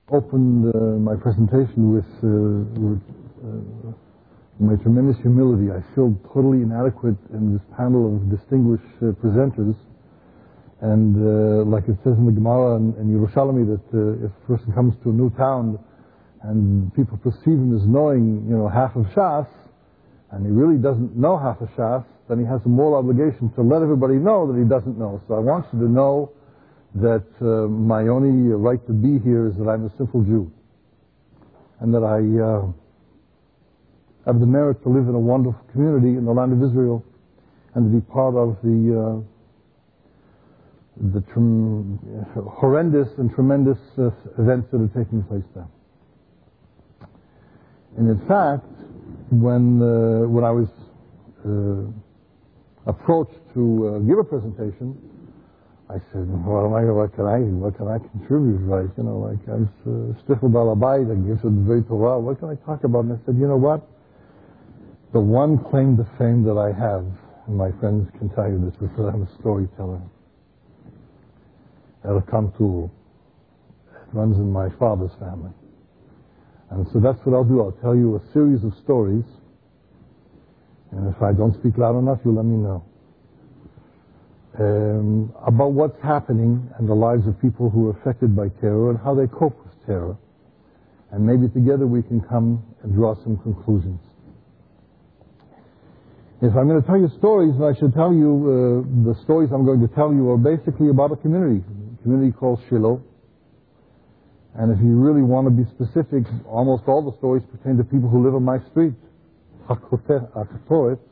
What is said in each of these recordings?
opened my presentation with my tremendous humility. I feel totally inadequate in this panel of distinguished presenters. And like it says in the Gemara in Yerushalmi, that if a person comes to a new town and people perceive him as knowing, half of Shas, and he really doesn't know half of Shas, then he has a moral obligation to let everybody know that he doesn't know. So I want you to know that my only right to be here is that I'm a simple Jew, and that I have the merit to live in a wonderful community in the land of Israel, and to be part of the horrendous and tremendous events that are taking place there. And in fact, when I was approached to give a presentation, I said, well, what can I contribute, right? Like I'm Shtichel Balabait, I give to the Dvei Torah. What can I talk about? And I said, you know what? The one claim to fame that I have, and my friends can tell you this because I'm a storyteller, Elkam Tur. It runs in my father's family. And so that's what I'll do. I'll tell you a series of stories, and if I don't speak loud enough, you'll let me know. About what's happening in the lives of people who are affected by terror and how they cope with terror. And maybe together we can come and draw some conclusions. If I'm going to tell you stories, I should tell you the stories I'm going to tell you are basically about a community called Shiloh. And if you really want to be specific, almost all the stories pertain to people who live on my street, Hakatoret.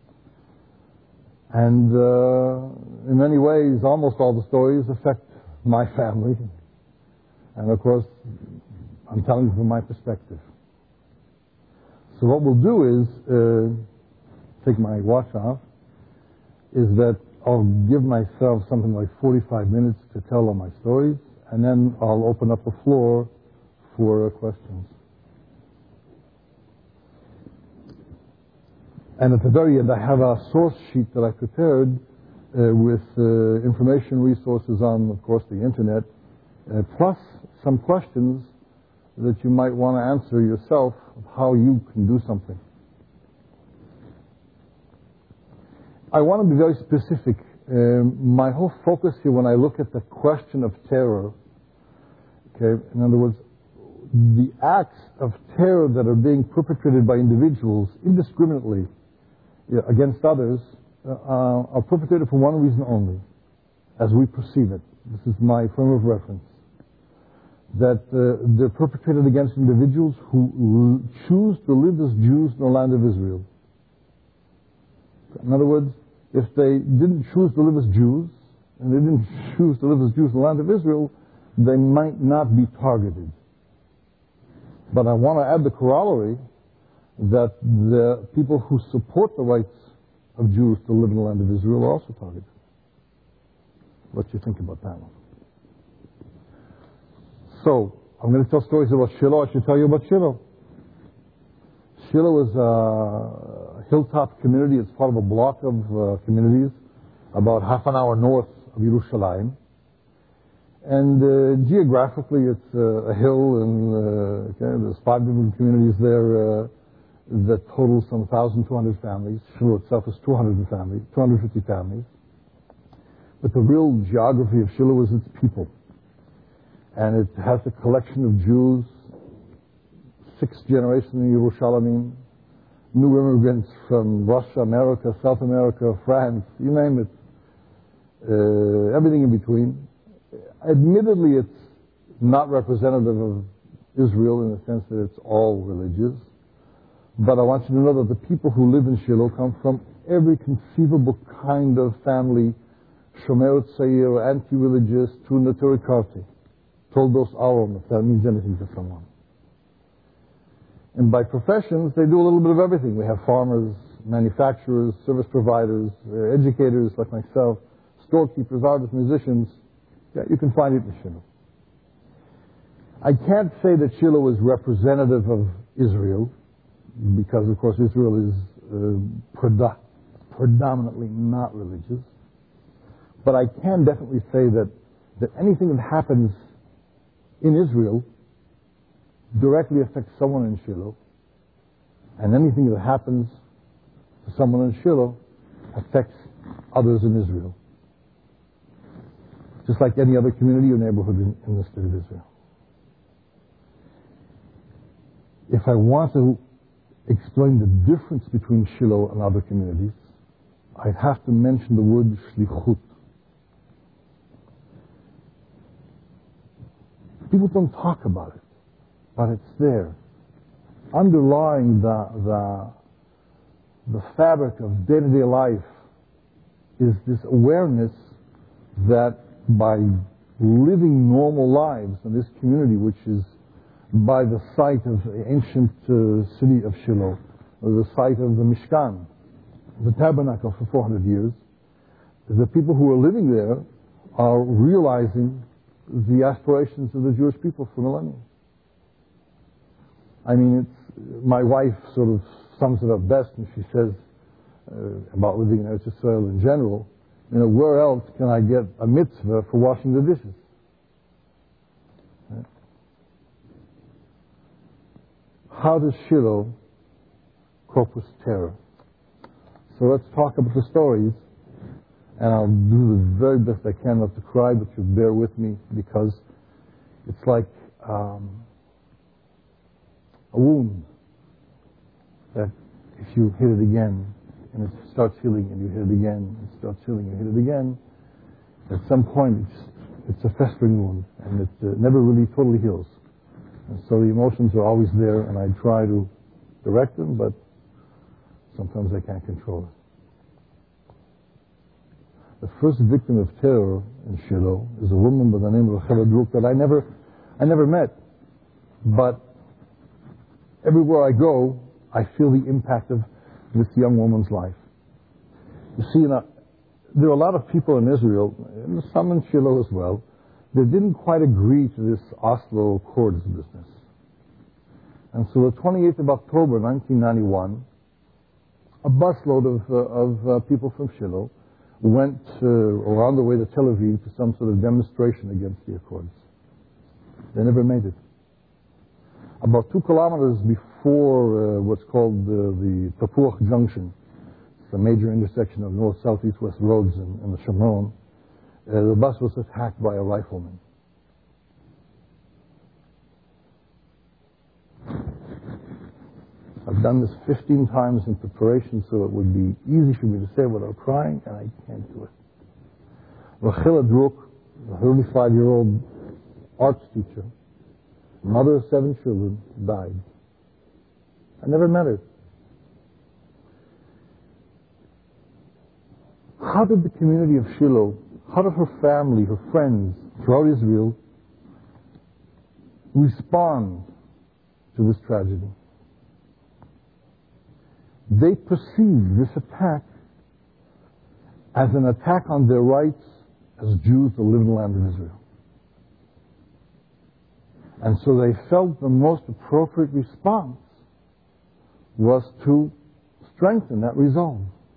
And in many ways, almost all the stories affect my family. And of course, I'm telling you from my perspective. So what we'll do is, take my watch off, is that I'll give myself something like 45 minutes to tell all my stories, and then I'll open up the floor for questions. And at the very end, I have a source sheet that I prepared with information resources on, of course, the internet, plus some questions that you might want to answer yourself of how you can do something. I want to be very specific. My whole focus here, when I look at the question of terror, okay, in other words, the acts of terror that are being perpetrated by individuals indiscriminately against others are perpetrated for one reason only, as we perceive it. This is my frame of reference. That they're perpetrated against individuals who choose to live as Jews in the land of Israel. In other words, if they didn't choose to live as Jews, and they didn't choose to live as Jews in the land of Israel, they might not be targeted. But I want to add the corollary that the people who support the rights of Jews to live in the land of Israel are also targeted. What do you think about that one? So, I'm going to tell stories about Shiloh. I should tell you about Shiloh. Shiloh is a hilltop community. It's part of a block of communities about half an hour north of Yerushalayim. And geographically, it's a hill, and there's 5 different communities there that total some 1,200 families. Shiloh itself is 250 families. But the real geography of Shiloh is its people. And it has a collection of Jews, 6th generation in Yerushalayim, new immigrants from Russia, America, South America, France, you name it, everything in between. Admittedly, it's not representative of Israel in the sense that it's all religious, but I want you to know that the people who live in Shiloh come from every conceivable kind of family, Shomer Tzair, anti-religious, to Neturei Karta. Toldos Aron, if that means anything to someone. And by professions, they do a little bit of everything. We have farmers, manufacturers, service providers, educators like myself, storekeepers, artists, musicians. Yeah, you can find it in Shiloh. I can't say that Shiloh is representative of Israel, because, of course, Israel is predominantly not religious. But I can definitely say that anything that happens in Israel directly affects someone in Shiloh, and anything that happens to someone in Shiloh affects others in Israel. Just like any other community or neighborhood in the state of Israel. If I want to explain the difference between Shiloh and other communities, I'd have to mention the word shlichut. People don't talk about it, but it's there. Underlying the fabric of day-to-day life is this awareness that by living normal lives in this community, which is by the site of the ancient city of Shiloh, or the site of the Mishkan, the tabernacle for 400 years, the people who are living there are realizing the aspirations of the Jewish people for millennia. I mean, my wife sort of sums it up best, and she says about living in Eretz Yisrael in general, where else can I get a mitzvah for washing the dishes? Right? How does Shiloh cope with terror? So let's talk about the stories, and I'll do the very best I can not to cry, but you bear with me, because it's like a wound that if you hit it again, and it starts healing, and you hit it again, it starts healing, and you hit it again, at some point it's a festering wound, and it never really totally heals. And so the emotions are always there, and I try to direct them, but sometimes I can't control it. The first victim of terror in Shiloh is a woman by the name of Rachel Druk that I never met, but everywhere I go, I feel the impact of this young woman's life. You see, there are a lot of people in Israel, and some in Shiloh as well, that didn't quite agree to this Oslo Accords business. And so the 28th of October, 1991, a busload of people from Shiloh went or on the way to Tel Aviv to some sort of demonstration against the Accords. They never made it. About 2 kilometers before what's called the Tapuach Junction, it's a major intersection of north, south, east, west roads in the Shomron, the bus was attacked by a rifleman. I've done this 15 times in preparation so it would be easy for me to say without crying, and I can't do it. Rachel Druk, a 35-year-old arts teacher, mother of 7 children, died. I never met her. How did the community of Shiloh, how did her family, her friends throughout Israel respond to this tragedy? They perceived this attack as an attack on their rights as Jews to live in the land of Israel. And so they felt the most appropriate response was to strengthen that resolve.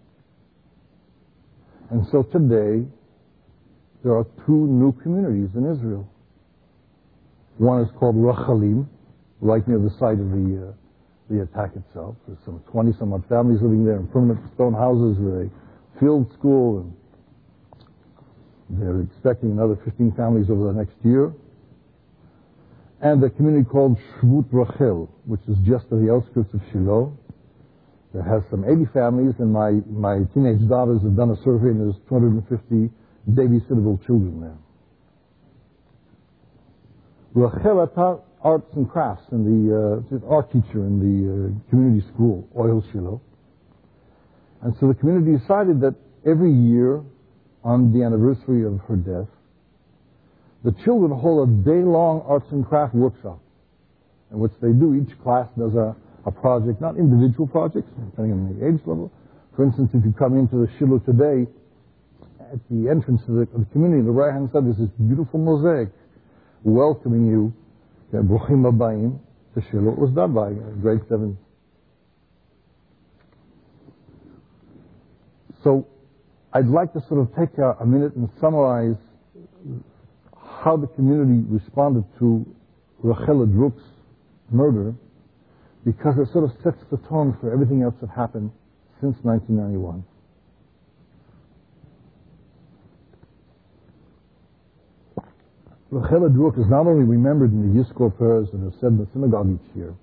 And so today, there are 2 new communities in Israel. One is called Rachalim, right near the site of the attack itself. There's some 20-some-odd families living there in permanent stone houses with a field school, and they're expecting another 15 families over the next year. And a community called Shvut Rachel, which is just on the outskirts of Shiloh. That has some 80 families, and my teenage daughters have done a survey, and there's 250 babysittable children there. Rachel taught arts and crafts, and she's an art teacher in the community school, Oil Shiloh. And so the community decided that every year, on the anniversary of her death, the children hold a day-long arts and craft workshop, in which they do, each class does a project, not individual projects, depending on the age level. For instance, if you come into the Shiloh today, at the entrance to the community, on the right-hand side, there's this beautiful mosaic welcoming you, Bruchim Habayim, to Shiloh. It was done by grade 7. So I'd like to sort of take a minute and summarize how the community responded to Rachel Druk's murder because it sort of sets the tone for everything else that happened since 1991. Rachel Druk is not only remembered in the Yizkor prayers that are said in the synagogue each year,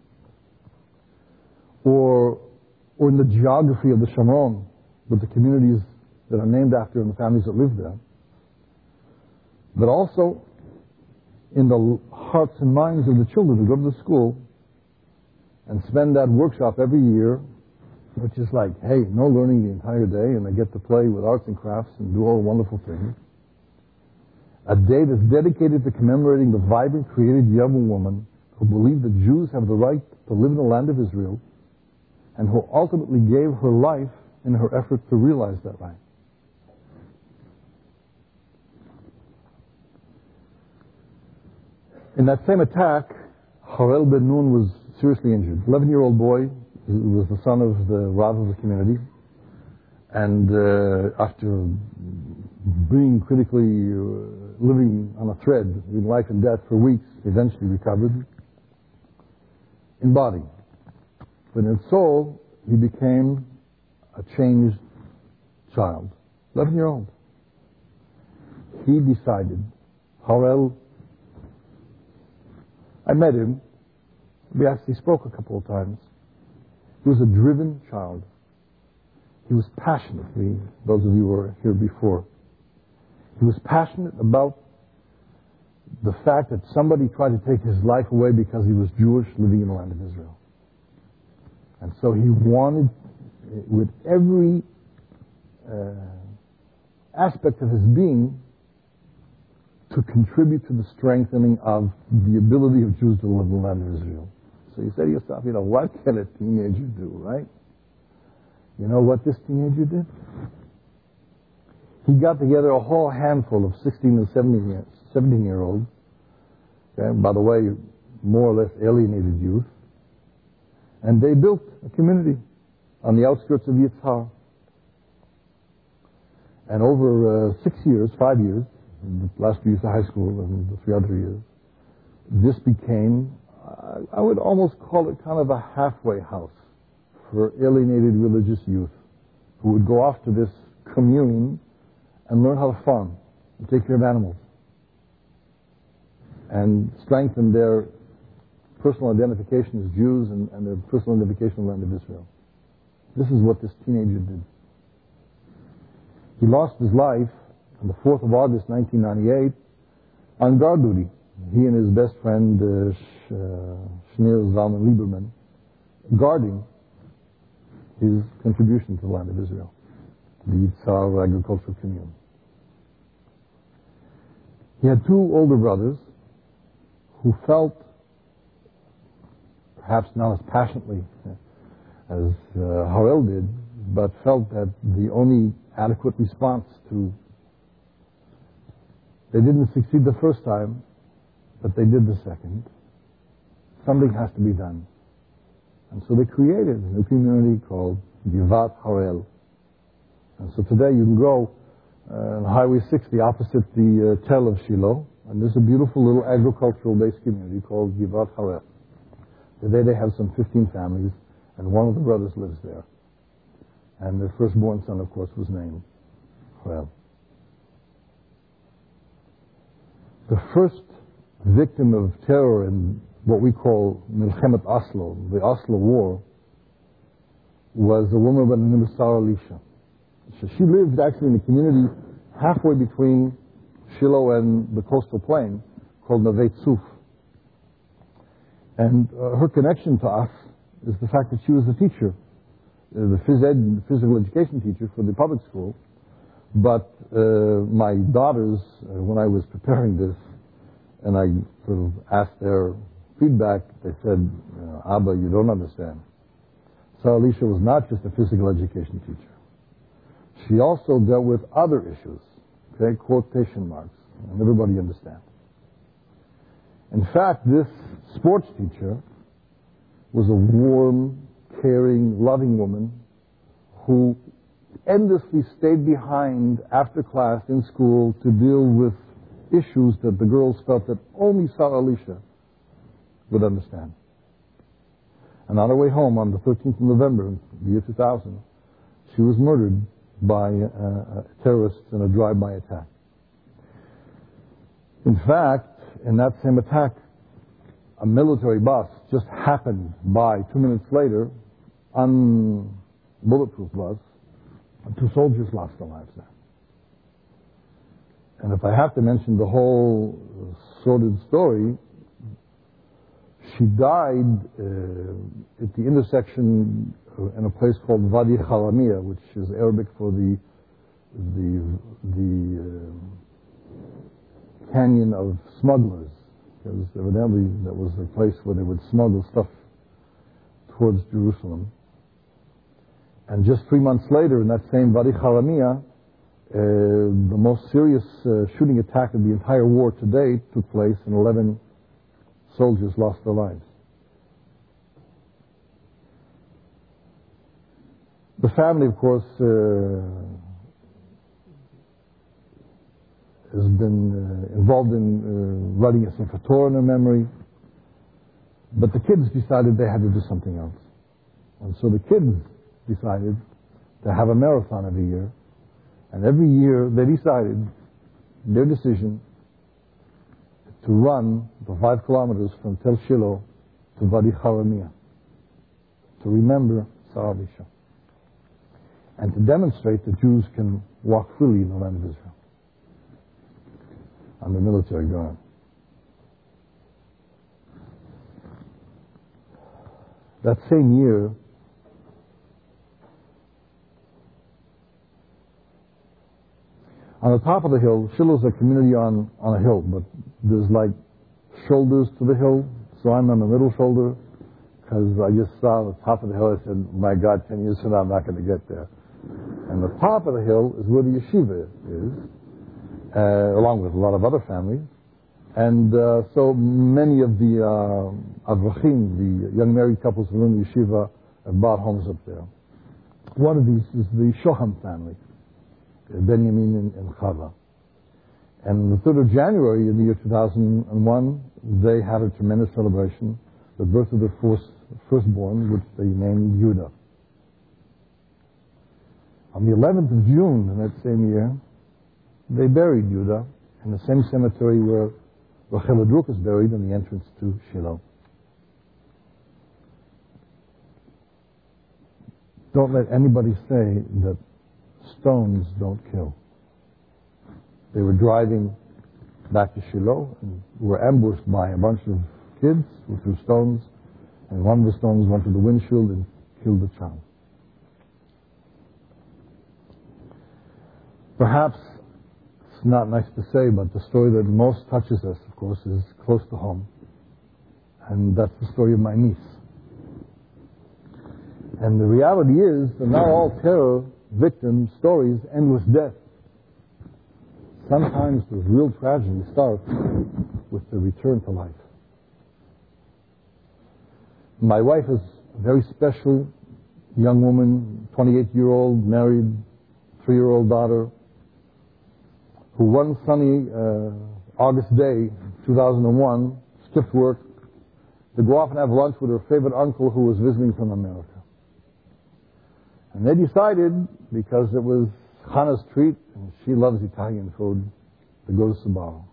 or in the geography of the Shomron, with the communities that are named after and the families that live there, but also in the hearts and minds of the children who go to the school and spend that workshop every year, which is like, hey, no learning the entire day, and they get to play with arts and crafts and do all wonderful things. A day that's dedicated to commemorating the vibrant, creative young woman who believed that Jews have the right to live in the land of Israel, and who ultimately gave her life in her effort to realize that right. In that same attack, Harel Ben Nun was seriously injured. 11-year-old boy, he was the son of the Rav of the community, and after being critically living on a thread between life and death for weeks, eventually recovered in body. But in soul, he became a changed child. 11-year-old. He decided, Harel, I met him. We actually spoke a couple of times. He was a driven child. He was passionate. Those of you who were here before. He was passionate about the fact that somebody tried to take his life away because he was Jewish living in the land of Israel. And so he wanted, with every aspect of his being, to contribute to the strengthening of the ability of Jews to live in the land of Israel. So you say to yourself, what can a teenager do, right? You know what this teenager did? He got together a whole handful of 16 and 17-year-olds, okay, by the way, more or less alienated youth, and they built a community on the outskirts of Yitzhar. And over 5 years, the last 2 years of high school and the 3 other years, this became, I would almost call it kind of a halfway house for alienated religious youth who would go off to this commune and learn how to farm and take care of animals and strengthen their personal identification as Jews and their personal identification in the land of Israel. This is what this teenager did. He lost his life on the 4th of August, 1998, on guard duty. He and his best friend, Shneur Zalman Lieberman, guarding his contribution to the land of Israel, the Yitzhar Agricultural Commune. He had 2 older brothers who felt, perhaps not as passionately as Harel did, but felt that the only adequate response to, they didn't succeed the first time, but they did the second. Something has to be done. And so they created a new community called Givat Harel. And so today you can go on Highway 60 opposite the Tel of Shiloh, and there's a beautiful little agricultural-based community called Givat Harel. Today they have some 15 families, and one of the brothers lives there. And their firstborn son, of course, was named Harel. The first victim of terror in what we call Milchemet Oslo, the Oslo War, was a woman by the name of Sarah Alicia. So she lived actually in a community halfway between Shiloh and the coastal plain called Navei Tzuf. And her connection to us is the fact that she was a teacher, the physical education teacher for the public school. But my daughters, when I was preparing this, and I sort of asked their feedback, they said, Abba, you don't understand. Sarah Alicia was not just a physical education teacher. She also dealt with other issues, okay, quotation marks, and everybody understands. In fact, this sports teacher was a warm, caring, loving woman who endlessly stayed behind after class in school to deal with issues that the girls felt that only Sarah Alicia would understand. And on her way home on the 13th of November, the year 2000, she was murdered by terrorists in a drive-by attack. In fact, in that same attack, a military bus just happened by 2 minutes later, bulletproof bus, and 2 soldiers lost their lives there. And if I have to mention the whole sordid story, she died at the intersection in a place called Wadi Haramia, which is Arabic for the canyon of smugglers, because evidently that was the place where they would smuggle stuff towards Jerusalem. And just 3 months later, in that same Wadi Haramia, the most serious shooting attack of the entire war to date took place, and 11 soldiers lost their lives. The family, of course, has been involved in writing a Sefer Torah in her memory, but the kids decided they had to do something else. And so the kids decided to have a marathon every year, and every year they decided, their decision, to run the 5 kilometers from Tel Shiloh to Wadi Haramia, to remember Sarah Bisha, and to demonstrate that Jews can walk freely in the land of Israel under military guard. That same year, on the top of the hill, Shiloh is a community on a hill, but there's like shoulders to the hill, so I'm on the middle shoulder, because I just saw the top of the hill. I said, my God, 10 years from now I'm not going to get there. And the top of the hill is where the yeshiva is, along with a lot of other families. And so many of the Avrachim, the young married couples who live in the yeshiva, have bought homes up there. One of these is the Shoham family, Benjamin and Chava. And on the 3rd of January in the year 2001, they had a tremendous celebration, the birth of their firstborn, which they named Yudah. On the 11th of June in that same year, they buried Yudah in the same cemetery where Rachel Adruk is buried in the entrance to Shiloh. Don't let anybody say that stones don't kill. They were driving back to Shiloh and were ambushed by a bunch of kids who threw stones, and one of the stones went to the windshield and killed the child. Perhaps it's not nice to say, but the story that most touches us, of course, is close to home. And that's the story of my niece. And the reality is that not all terror victim stories end with death. Sometimes the real tragedy starts with the return to life. My wife is a very special young woman, 28-year-old, married, 3-year-old daughter, who one sunny August day, 2001, skipped work to go off and have lunch with her favorite uncle who was visiting from America. And they decided, because it was Hannah's treat, and she loves Italian food, to go to Sbarro.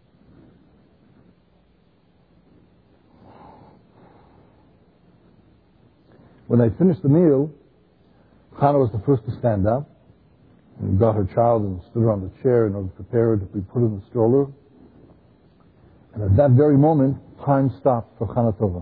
When they finished the meal, Hannah was the first to stand up, and got her child and stood her on the chair in order to prepare her to be put in the stroller. And at that very moment, time stopped for Chana Tova.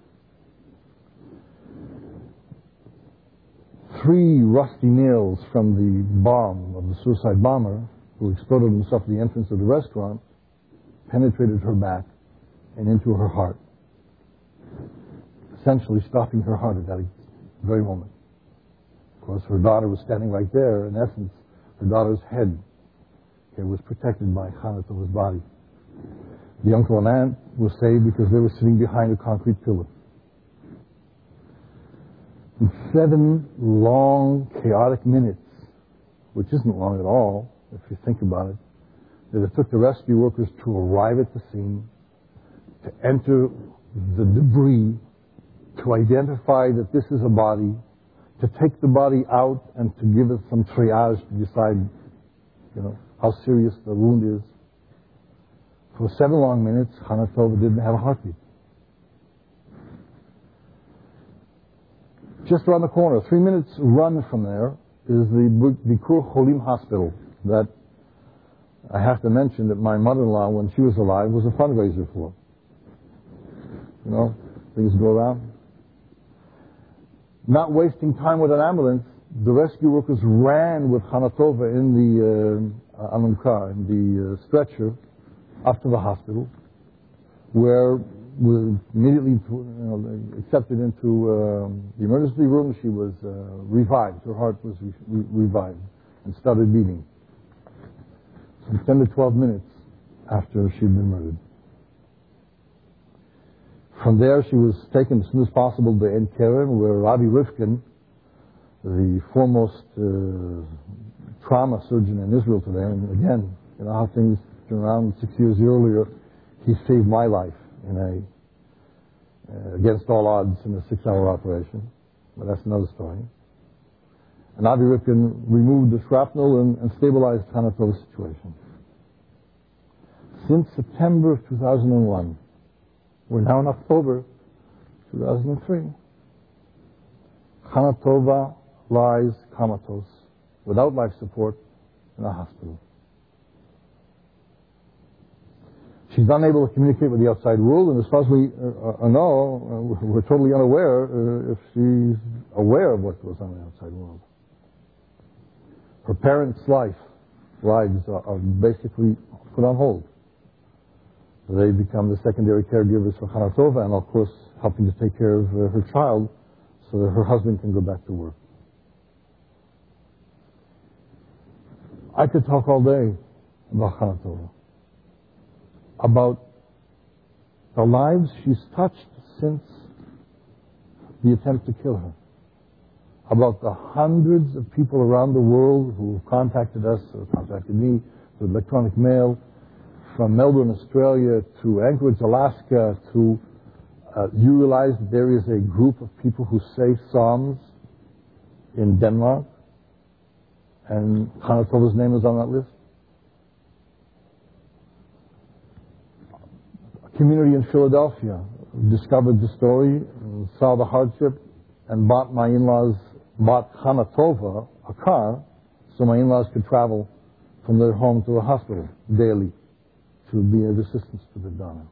3 rusty nails from the bomb of the suicide bomber, who exploded himself at the entrance of the restaurant, penetrated her back and into her heart, essentially stopping her heart at that very moment. Of course, her daughter was standing right there. In essence, her daughter's head was protected by Chana Tova's body. The uncle and aunt were saved because they were sitting behind a concrete pillar. In 7 long, chaotic minutes, which isn't long at all, if you think about it, that it took the rescue workers to arrive at the scene, to enter the debris, to identify that this is a body, to take the body out and to give it some triage to decide, how serious the wound is. For 7 long minutes, Chana Tova didn't have a heartbeat. Just around the corner, 3 minutes run from there, is the Bikur Cholim Hospital that I have to mention that my mother-in-law, when she was alive, was a fundraiser for. Things go around. Not wasting time with an ambulance, the rescue workers ran with Chana Tova in the alunka, in the stretcher, up to the hospital, where was immediately accepted into the emergency room. She was revived. Her heart was revived and started beating. Some 10 to 12 minutes after she'd been murdered. From there, she was taken as soon as possible to Ein Keren, where Ravi Rifkin, the foremost trauma surgeon in Israel today, and again, how things turn around. 6 years earlier, he saved my life in against all odds in a 6-hour operation. But that's another story. And Avi Rifkin removed the shrapnel and stabilized Chana Tova's situation. Since September of 2001, we're now in October 2003, Chana Tova lies comatose, without life support, in a hospital. She's unable to communicate with the outside world, and as far as we know, we're totally unaware if she's aware of what goes on in the outside world. Her parents' lives are basically put on hold. They become the secondary caregivers for Chana Tova, and of course helping to take care of her child so that her husband can go back to work. I could talk all day about Chana Tova, about the lives she's touched since the attempt to kill her, about the hundreds of people around the world who have contacted us or contacted me with electronic mail, from Melbourne, Australia, to Anchorage, Alaska, to you realize that there is a group of people who say Psalms in Denmark, and Chana Tova's name is on that list. A community in Philadelphia discovered the story, saw the hardship, and bought Chana Tova a car so my in-laws could travel from their home to the hospital daily to be of assistance to the donor.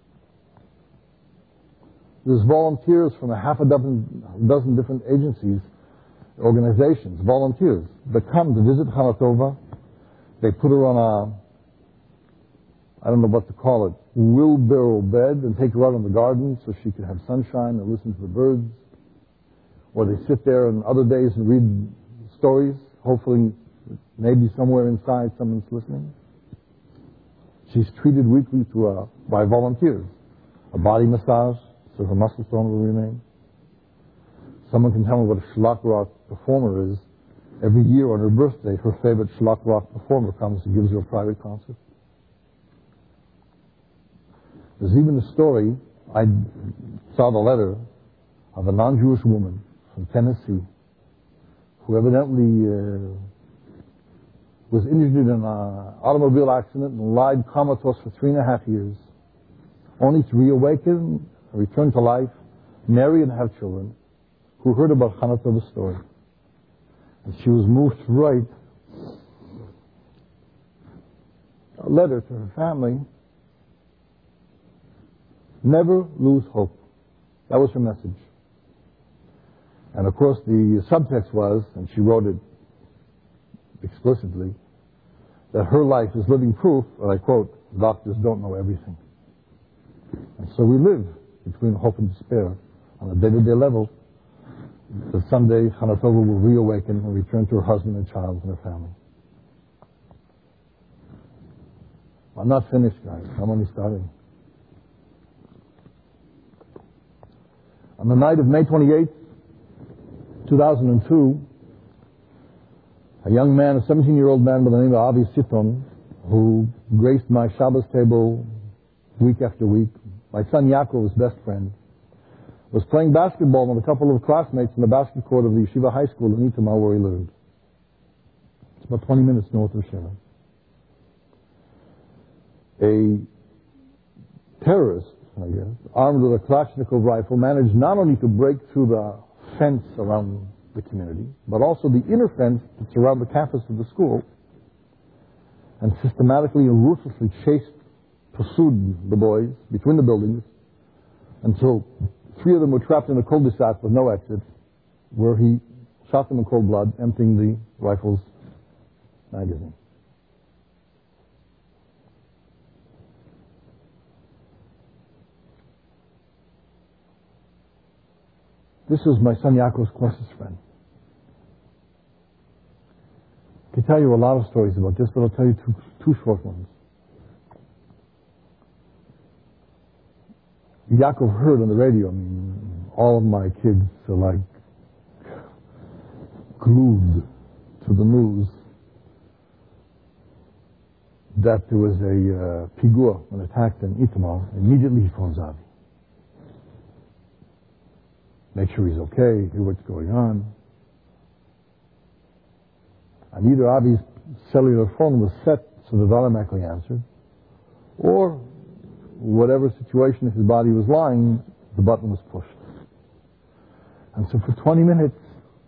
There's volunteers from a half a dozen different agencies, organizations, volunteers that come to visit Chana Tova. They put her on I don't know what to call it, wheelbarrow bed and take her out in the garden so she could have sunshine and listen to the birds. Or they sit there on other days and read stories. Hopefully, maybe somewhere inside someone's listening. She's treated weekly by volunteers. A body massage, so her muscle tone will remain. Someone can tell me what a Shlach Rock performer is. Every year on her birthday, her favorite Shlach Rock performer comes and gives her a private concert. There's even a story, I saw the letter, of a non-Jewish woman from Tennessee who evidently was injured in an automobile accident and lied comatose for 3.5 years, only to reawaken, return to life, marry and have children, who heard about Chana Tova's story. And she was moved to write a letter to her family. Never lose hope. That was her message. And of course the subtext was, and she wrote it explicitly, that her life is living proof, and I quote, doctors don't know everything. And so we live between hope and despair on a day-to-day level, that someday Chana Tova will reawaken and return to her husband and child and her family. I'm not finished, guys. I'm only starting. On the night of May 28th, 2002, a young man, a 17-year-old man by the name of Avi Siton, who graced my Shabbos table week after week, my son Yaakov's best friend, was playing basketball with a couple of classmates in the basket court of the Yeshiva High School in Itamar, where he lived. It's about 20 minutes north of Shilo. A terrorist, I guess, armed with a Kalashnikov rifle, managed not only to break through the fence around the community, but also the inner fence that's around the campus of the school, and systematically and ruthlessly pursued the boys between the buildings until 3 of them were trapped in a cul-de-sac with no exit, where he shot them in cold blood, emptying the rifle's magazine. This was my son Yaakov's closest friend. I could tell you a lot of stories about this, but I'll tell you two short ones. Yaakov heard on the radio, all of my kids are like glued to the news, that there was a pigur, an attack in Itamar. Immediately he phones Avi. Make sure he's okay, hear what's going on. And either Avi's cellular phone was set so that automatically answered, or whatever situation his body was lying, the button was pushed. And so for 20 minutes,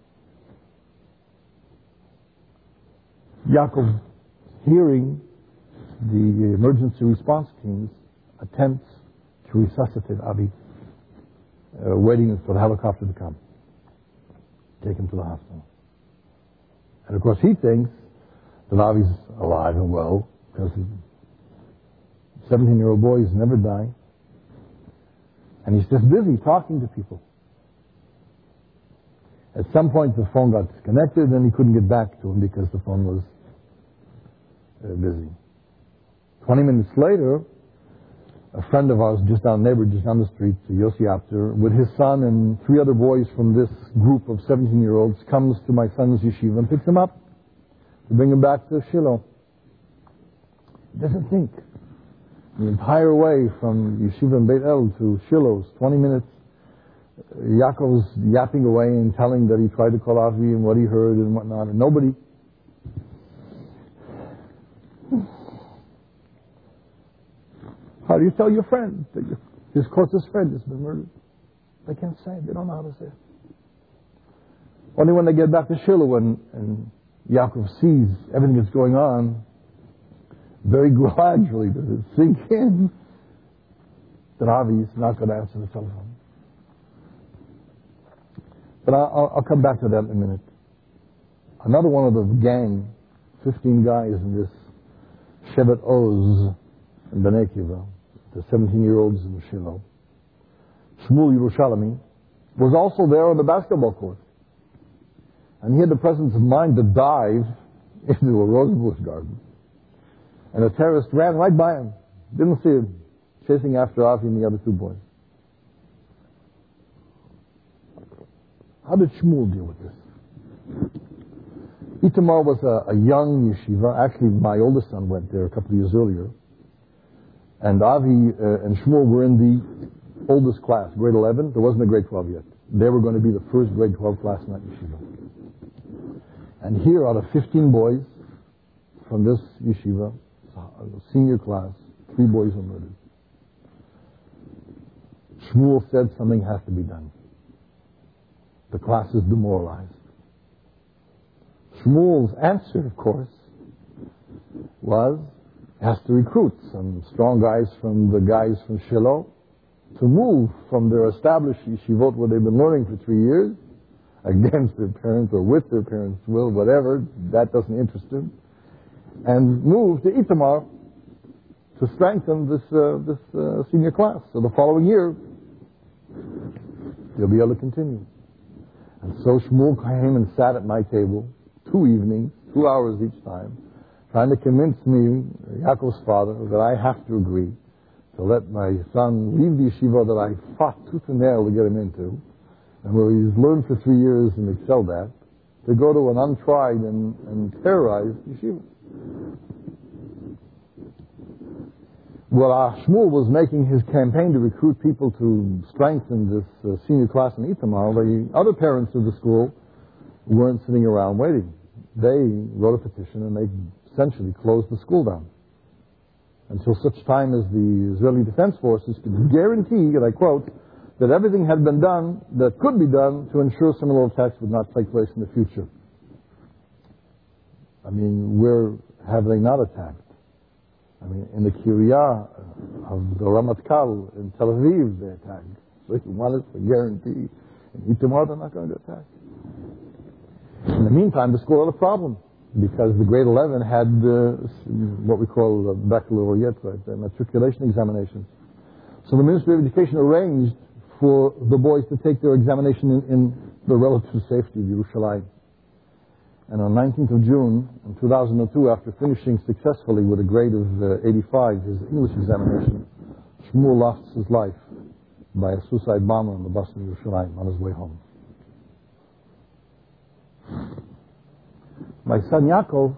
Yaakov, hearing the emergency response team's attempts to resuscitate Avi, waiting for the helicopter to come, take him to the hospital. And of course he thinks that Avi's alive and well, because 17-year-old boys never die. And he's just busy talking to people. At some point the phone got disconnected and he couldn't get back to him because the phone was busy. 20 minutes later, a friend of ours, just down the street, Yossi Apter, with his son and 3 other boys from this group of 17-year-olds, comes to my son's yeshiva and picks him up to bring him back to Shiloh. He doesn't think. The entire way from Yeshiva and Beit El to Shiloh, 20 minutes, Yaakov's yapping away and telling that he tried to call Avi and what he heard and whatnot, and nobody. How do you tell your friend that his closest friend has been murdered? They can't say it. They don't know how to say it. Only when they get back to Shiloh and Yaakov sees everything that's going on, very gradually does it sink in that Avi is not going to answer the telephone. But I'll come back to that in a minute. Another one of the gang, 15 guys in this Shevet Oz in Bnei Akiva, the 17-year-olds in Shiloh, Shmuel Yerushalmi, was also there on the basketball court. And he had the presence of mind to dive into a rosebush garden. And a terrorist ran right by him. Didn't see him. Chasing after Avi and the other 2 boys. How did Shmuel deal with this? Itamar was a young yeshiva. Actually, my oldest son went there a couple of years earlier. And Avi and Shmuel were in the oldest class, grade 11. There wasn't a grade 12 yet. They were going to be the first grade 12 class in that yeshiva. And here, out of 15 boys from this yeshiva, senior class, 3 boys were murdered. Shmuel said something has to be done. The class is demoralized. Shmuel's answer, of course, was has to recruit some strong guys from the guys from Shiloh to move from their established yeshivot where they've been learning for 3 years, against their parents or with their parents' will, whatever, that doesn't interest them, and move to Itamar to strengthen this senior class. So the following year, they'll be able to continue. And so Shmuel came and sat at my table 2 evenings, 2 hours each time, trying to convince me, Yaakov's father, that I have to agree to let my son leave the yeshiva that I fought tooth and nail to get him into, and where he's learned for 3 years and excelled at, to go to an untried and terrorized yeshiva. Shmuel was making his campaign to recruit people to strengthen this senior class in Itamar, the other parents of the school weren't sitting around waiting. They wrote a petition and they essentially closed the school down until such time as the Israeli Defense Forces could guarantee, and I quote, that everything had been done that could be done to ensure similar attacks would not take place in the future. I mean, where have they not attacked? I mean, in the Kiryah of the Ramatkal in Tel Aviv, they attacked. So you want us to guarantee in Itamar they're not going to attack. In the meantime, the school had a problem because the grade 11 had what we call baccalaureate, right, the matriculation examinations. So the Ministry of Education arranged for the boys to take their examination in the relative safety of Yerushalayim. And on 19th of June, in 2002, after finishing successfully with a grade of 85, his English examination, Shmuel lost his life by a suicide bomber on the bus in Yerushalayim on his way home. My son Yaakov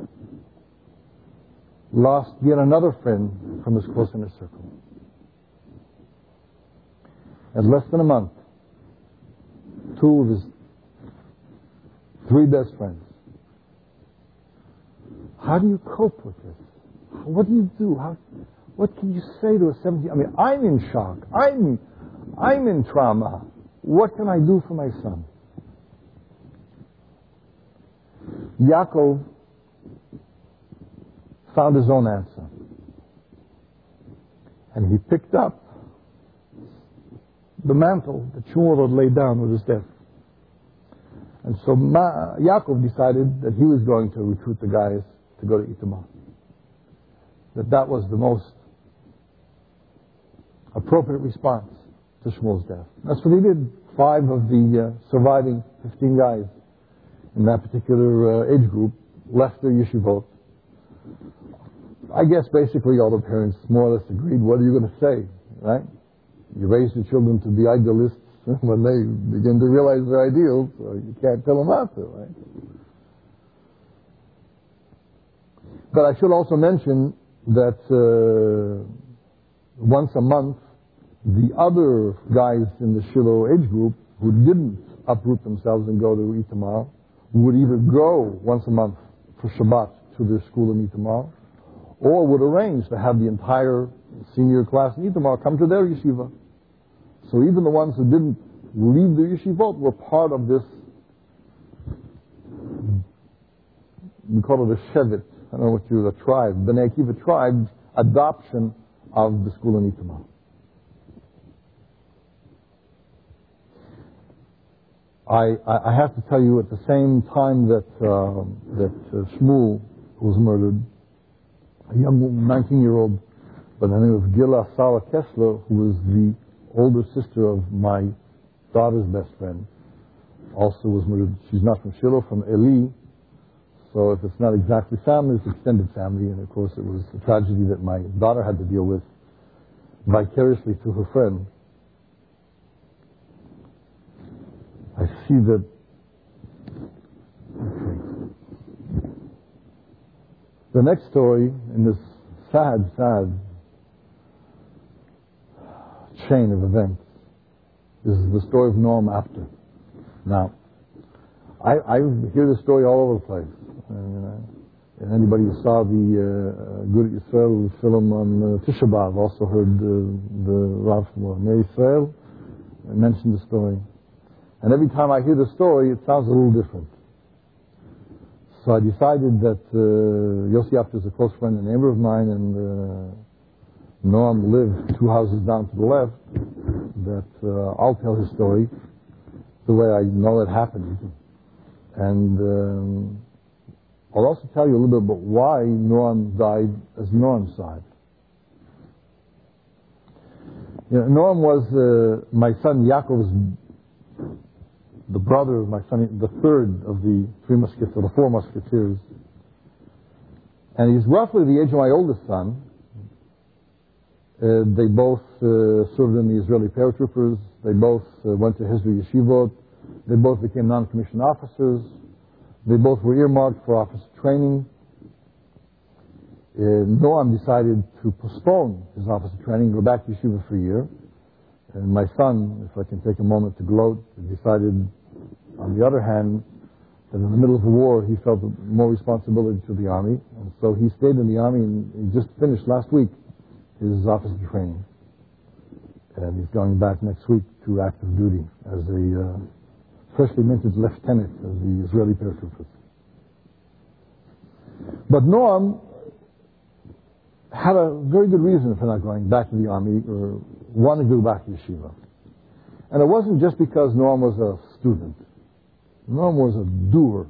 lost yet another friend from his close inner circle. In less than a month, two of his three best friends. How do you cope with this? What do you do? What can you say to a 17? I mean, I'm in shock. I'm in trauma. What can I do for my son? Yaakov found his own answer. And he picked up the mantle that Shmuel had laid down with his death. And so Yaakov decided that he was going to recruit the guys to go to Itamar. That was the most appropriate response to Shmuel's death. That's what he did. 5 of the surviving 15 guys in that particular age group left their yeshivot. I guess basically all the parents more or less agreed, what are you going to say, right? You raise your children to be idealists when they begin to realize their ideals, so you can't tell them not to, right? But I should also mention that once a month, the other guys in the Shiloh age group who didn't uproot themselves and go to Itamar would either go once a month for Shabbat to their school in Itamar, or would arrange to have the entire senior class in Itamar come to their yeshiva. So even the ones who didn't leave their yeshivot were part of this, we call it a shevet, I don't know what you, a tribe, Bnei Akiva tribe's adoption of the school in Itamar. I have to tell you, at the same time that Shmuel was murdered, a young 19-year-old by the name of Gila Sarah Kessler, who was the older sister of my daughter's best friend, also was murdered. She's not from Shiloh, from Eli. So if it's not exactly family, it's extended family. And of course it was a tragedy that my daughter had to deal with vicariously through her friend. I see that. Okay. The next story in this sad chain of events is the story of Noam Apter. Now, I hear this story all over the place. And anybody who saw the Good Yisrael film on Tisha B'Av also heard the Rav Meir Yisrael mention the story. And every time I hear the story, it sounds a little different. So I decided that Yossi Apter is a close friend and neighbor of mine, and Noam lived 2 houses down to the left, that I'll tell his story the way I know it happened. And I'll also tell you a little bit about why Noam died as Noam died. You know, Noam was my son Yaakov's, the brother of my son, the third of the 3 musketeers, or the 4 musketeers. And he's roughly the age of my oldest son. They both served in the Israeli paratroopers. They both went to Hizra Yeshivot. They both became non-commissioned officers. They both were earmarked for officer training. Noam decided to postpone his officer training, go back to yeshiva for a year. And my son, if I can take a moment to gloat, decided, on the other hand, that in the middle of the war he felt more responsibility to the army. And so he stayed in the army, and he just finished last week his officer training. And he's going back next week to active duty as a freshly minted lieutenant of the Israeli paratroopers. But Noam had a very good reason for not going back to the army or wanting to go back to yeshiva. And it wasn't just because Noam was a student. Noam was a doer.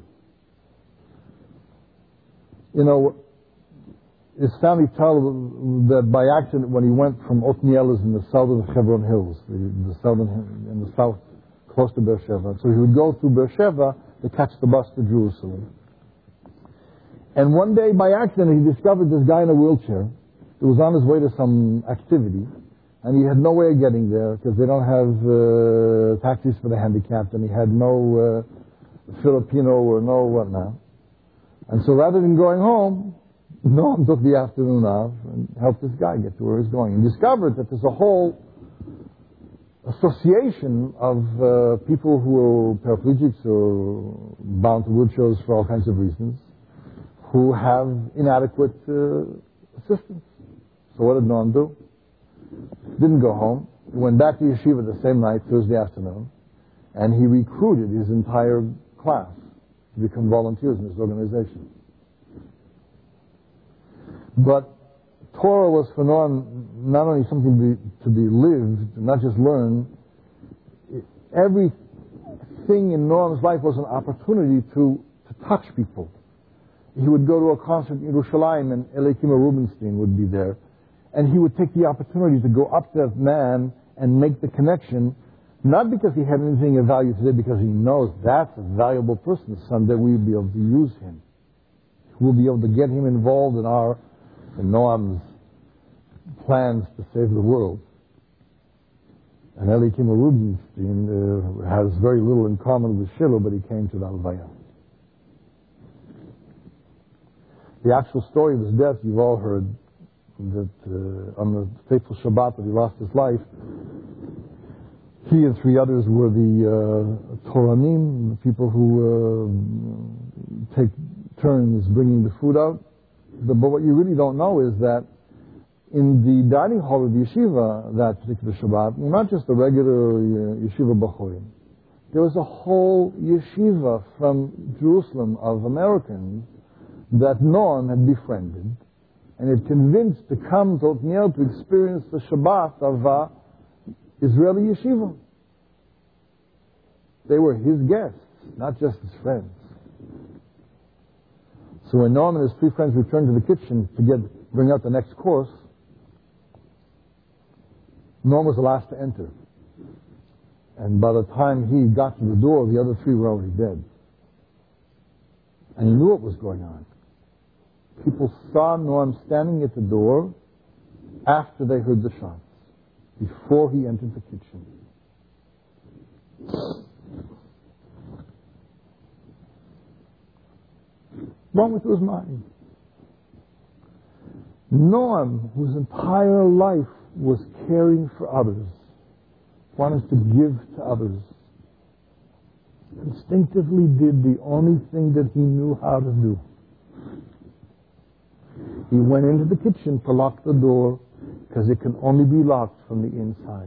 You know, his family tell that by accident when he went from Othniel is in the south of the Hebron Hills, the southern in the south, close to Beersheba. So he would go through Beersheba to catch the bus to Jerusalem. And one day, by accident, he discovered this guy in a wheelchair who was on his way to some activity, and he had no way of getting there because they don't have taxis for the handicapped, and he had no Filipino or no whatnot. And so rather than going home, Noam took the afternoon off and helped this guy get to where he's going. And discovered that there's a whole association of people who are paraplegics or bound to wheelchairs for all kinds of reasons, who have inadequate assistance. So what did Noam do? Didn't go home. He went back to yeshiva the same night, Thursday afternoon, and he recruited his entire class to become volunteers in his organization. But Torah was for Noam not only something to be lived, not just learned. Everything in Noam's life was an opportunity to touch people. He would go to a concert in Yerushalayim, and Elikima Rubinstein would be there. And he would take the opportunity to go up to that man and make the connection, not because he had anything of value today, because he knows that's a valuable person. Someday we'll be able to use him. We'll be able to get him involved in Noam's plans to save the world. And Elikima Rubinstein has very little in common with Shiloh, but he came to the Alvaya. The actual story of his death, you've all heard, that on the fateful Shabbat that he lost his life, he and three others were the Toranim, the people who take turns bringing the food out. But what you really don't know is that in the dining hall of the yeshiva that particular Shabbat, not just the regular yeshiva bachorim, there was a whole yeshiva from Jerusalem of Americans that Noam had befriended and had convinced to come to Othniel to experience the Shabbat of Israeli yeshiva. They were his guests, not just his friends. So when Noam and his three friends returned to the kitchen to bring out the next course, Noam was the last to enter. And by the time he got to the door, the other three were already dead. And he knew what was going on. People saw Noam standing at the door after they heard the shots, before he entered the kitchen. What went through his mind? Noam, whose entire life was caring for others, wanted to give to others, instinctively did the only thing that he knew how to do. He went into the kitchen to lock the door because it can only be locked from the inside.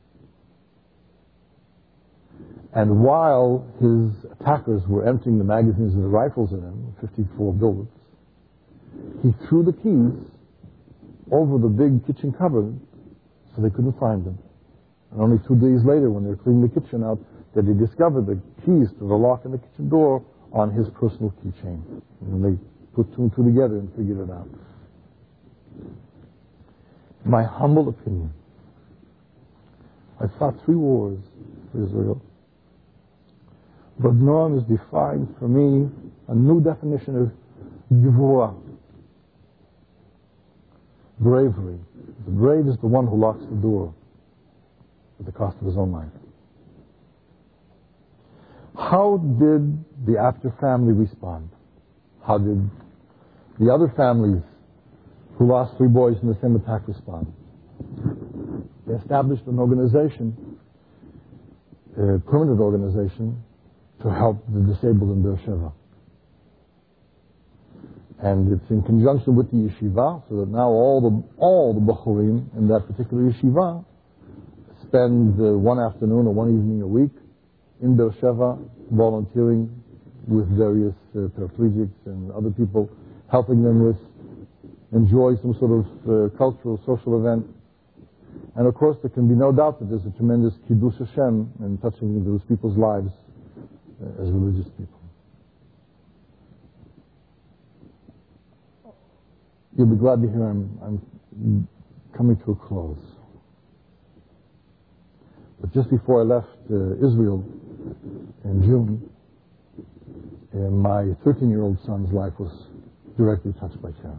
And while his attackers were emptying the magazines of the rifles in him, 54 bullets, he threw the keys over the big kitchen cupboard so they couldn't find them. And only 2 days later, when they were cleaning the kitchen out, did they discover the keys to the lock in the kitchen door on his personal keychain. And they put two and two together and figured it out. My humble opinion, I fought 3 wars for Israel. But Noam has defined for me a new definition of Gevurah. Bravery. The brave is the one who locks the door at the cost of his own life. How did the Apter family respond? How did the other families who lost 3 boys in the same attack response. They established an organization, a permanent organization, to help the disabled in Beersheba. And it's in conjunction with the yeshiva, so that now all the Bachurim in that particular yeshiva spend one afternoon or one evening a week in Beersheba volunteering with various paraplegics and other people, helping them enjoy some sort of cultural, social event. And of course, there can be no doubt that there's a tremendous Kiddush Hashem in touching those people's lives as religious people. You'll be glad to hear I'm coming to a close. But just before I left Israel in June, my 13-year-old son's life was directly touched by terror.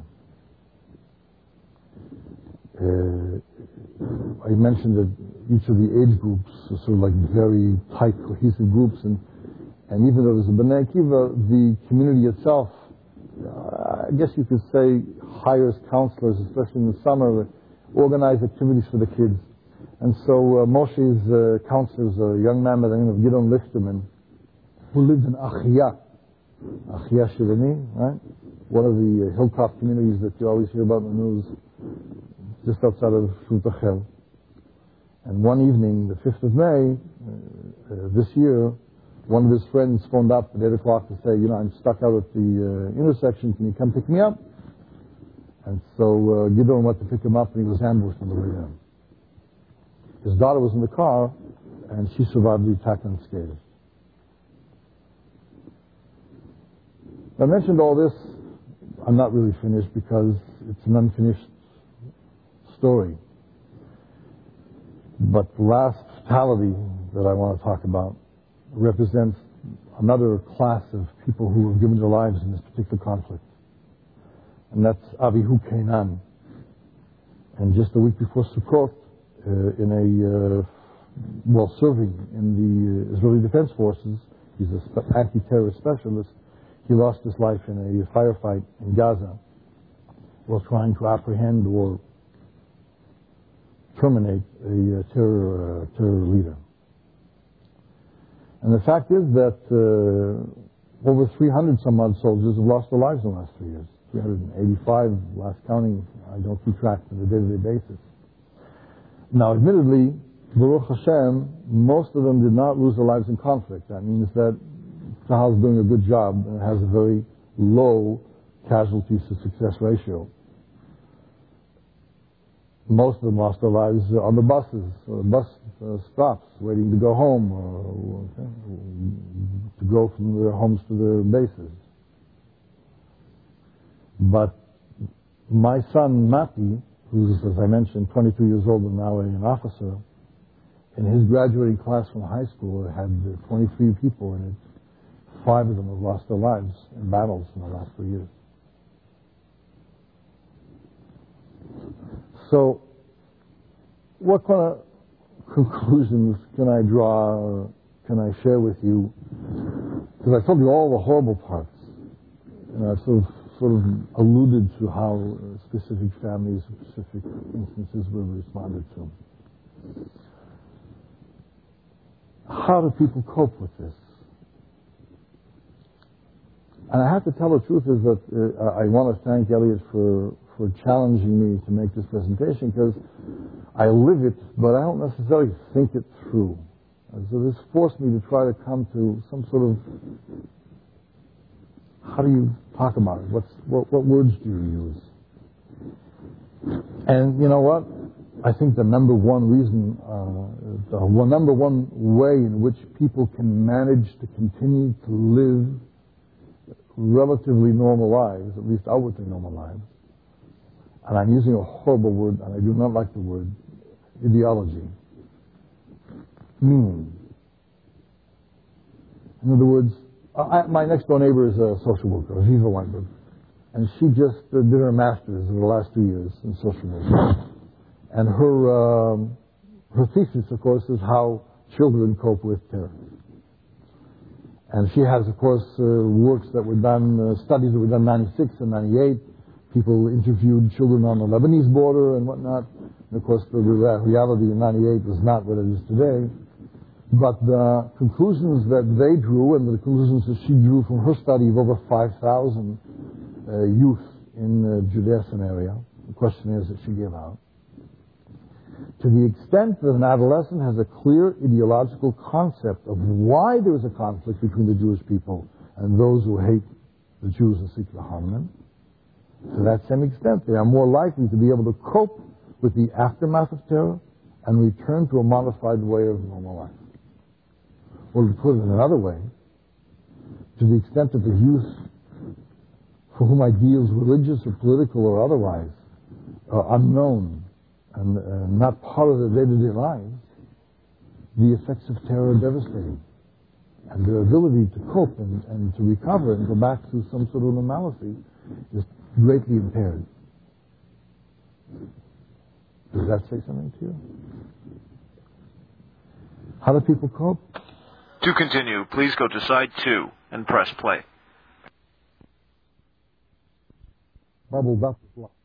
I mentioned that each of the age groups are sort of like very tight, cohesive groups, and even though there's a B'nai Akiva, the community itself, I guess you could say, hires counselors, especially in the summer, organize activities for the kids. And so Moshe's counselor is a young man by the name of Gideon Lichterman, who lives in Achia Shilani, right? One of the hilltop communities that you always hear about in the news, just outside of Shutachel. And one evening, the 5th of May, this year, one of his friends phoned up at 8 o'clock to say, I'm stuck out at the intersection, can you come pick me up? And so Gideon went to pick him up, and he was ambushed on the way down. His daughter was in the car, and she survived the attack unscathed. I mentioned all this. I'm not really finished because it's an unfinished story. But the last fatality that I want to talk about represents another class of people who have given their lives in this particular conflict. And that's Avihu Kainan. And just a week before Sukkot, while serving in the Israeli Defense Forces, he's an anti-terror specialist, he lost his life in a firefight in Gaza while trying to apprehend or terminate a terror leader. And the fact is that over 300 some odd soldiers have lost their lives in the last 3 years. 385, last counting, I don't keep track on a day-to-day basis. Now, admittedly, Baruch Hashem, most of them did not lose their lives in conflict. That means that Tzahal is doing a good job and has a very low casualties to success ratio. Most of them lost their lives on the buses, or bus stops, waiting to go home, or to go from their homes to their bases. But my son, Mati, who's, as I mentioned, 22 years old and now an officer, in his graduating class from high school, it had 23 people in it. 5 of them have lost their lives in battles in the last 3 years. So, what kind of conclusions can I draw, or can I share with you? Because I told you all the horrible parts. I sort of alluded to how specific families, specific instances were responded to. How do people cope with this? And I have to tell the truth is that I want to thank Elliot for challenging me to make this presentation, because I live it, but I don't necessarily think it through. And so this forced me to try to come to some sort of, how do you talk about it? What words do you use? And you know what? I think the number one reason, number one way in which people can manage to continue to live relatively normal lives, at least outwardly normal lives, and I'm using a horrible word, and I do not like the word, ideology, meaning. In other words, my next door neighbor is a social worker, Aviva Weinberg, and she just did her master's in the last 2 years in social work. And her thesis, of course, is how children cope with terror. And she has, of course, works that were done, studies that were done in 96 and 98, People interviewed children on the Lebanese border and whatnot. And of course, the reality in '98 was not what it is today. But the conclusions that they drew and the conclusions that she drew from her study of over 5,000 youth in the Judea area, the questionnaires that she gave out, to the extent that an adolescent has a clear ideological concept of why there is a conflict between the Jewish people and those who hate the Jews and seek to harm them, to that same extent, they are more likely to be able to cope with the aftermath of terror and return to a modified way of normal life. Or to put it another way, to the extent that the youth for whom ideals, religious or political or otherwise, are unknown and not part of their day-to-day lives, the effects of terror are devastating. And their ability to cope and to recover and go back to some sort of normalcy is greatly impaired. Does that say something to you? How do people cope? To continue, please go to side 2 and press play. Bubbled up with love.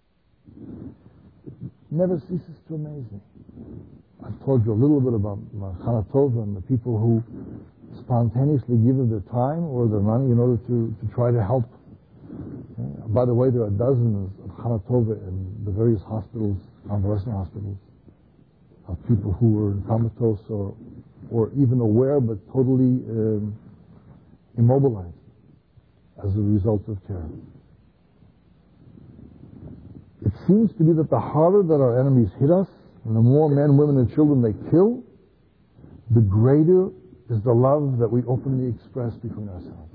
It never ceases to amaze me. I've told you a little bit about Chana Tova and the people who spontaneously give of their time or their money in order to try to help. By the way, there are dozens of Chana Tova in the various hospitals, convalescent hospitals, of people who were comatose or even aware but totally immobilized as a result of terror. It seems to be that the harder that our enemies hit us, and the more men, women, and children they kill, the greater is the love that we openly express between ourselves.